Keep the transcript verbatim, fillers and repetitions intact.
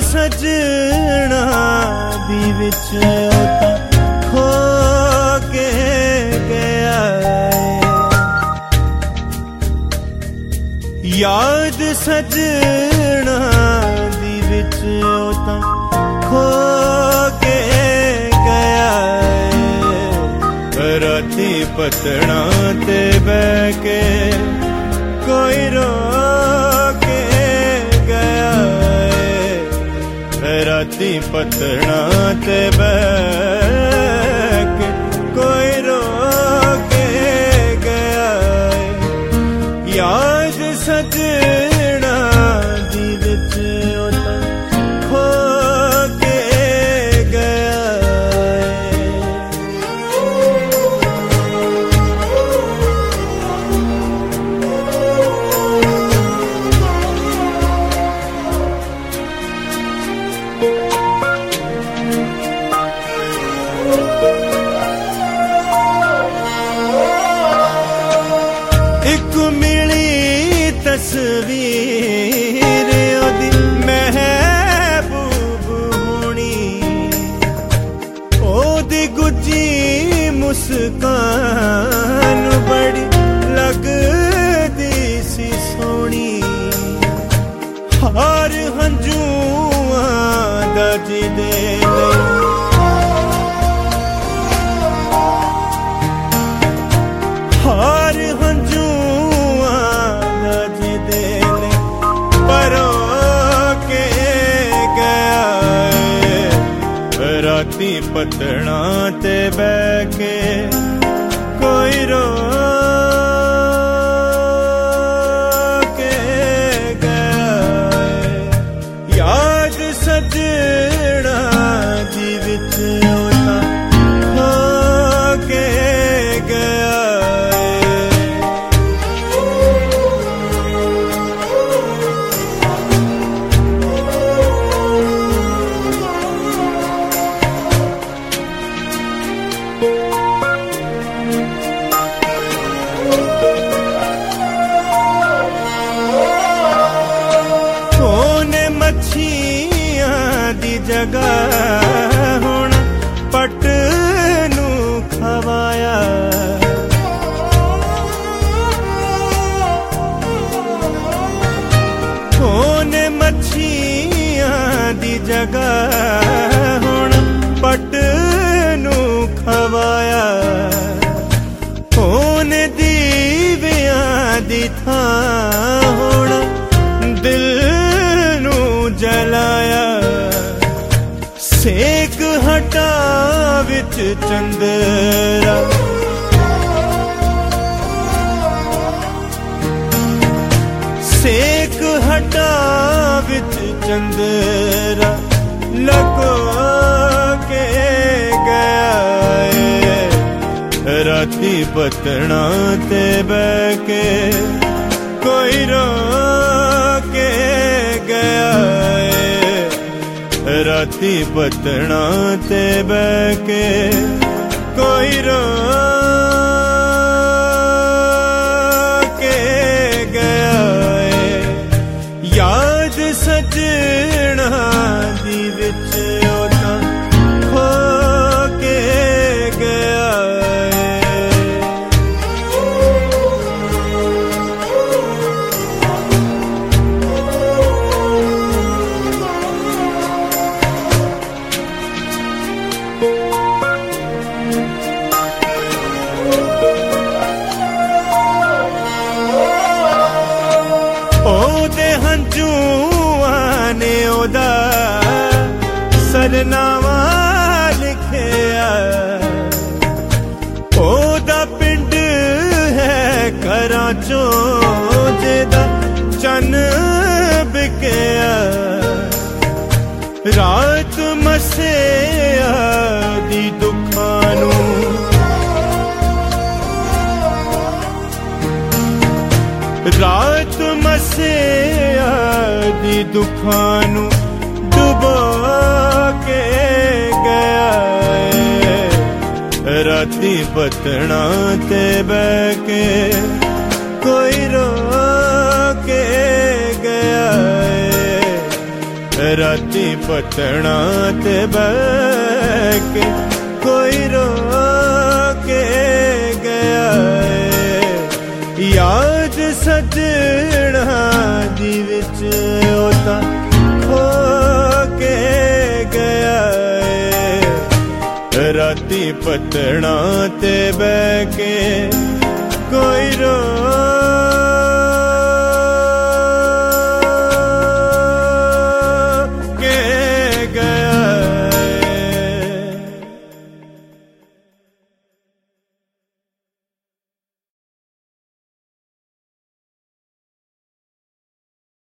सजना दी विच ओ तां खो के गया याद सजना दी विच ओ तां खो के गया राती पतना ते बह के कोई रो के गया राती पतना ते बह के कोई रो के गया याद सजना दी विच ओ तां खो के गया एक मिली तस्वीर ओदी महबूब होनी ओदी गुज्जी मुस्कान बड़ी लगदी सी सोनी हार हंजूआं दा जिदे हार हंजूआं दा जिदे परो के गया राती पतना ते बह के कोई रो के गया याद सजना दी विच ओ तां खो के गया जगह हुण पट नू खवाया ओने मच्छियां दी जगह हुण पट नू खवाया ओने दीवियां दी थां हुण दिल नू जलाया सेक हटा विच चंदरा सेक हटा विच चंदरा लगो के गया राती पतना ते बह के कोई रो के गया राती पतना ते बह के कोई रो के गया याद सजना दी विच ओ तां खो के गया सरनामा लिखिया ओदा पिंड है घरां चों जेदा चन बिकिया रात मसेया दी दुखां नूं रात मसेया दी दुखां नूं डुबो के गया राती पतना ते बह के कोई रो के गया राती पतना ते बह के कोई रो के गया है। याद सजना दी विच ओ तां खो के गया है। राती पतना ते बह के कोई रो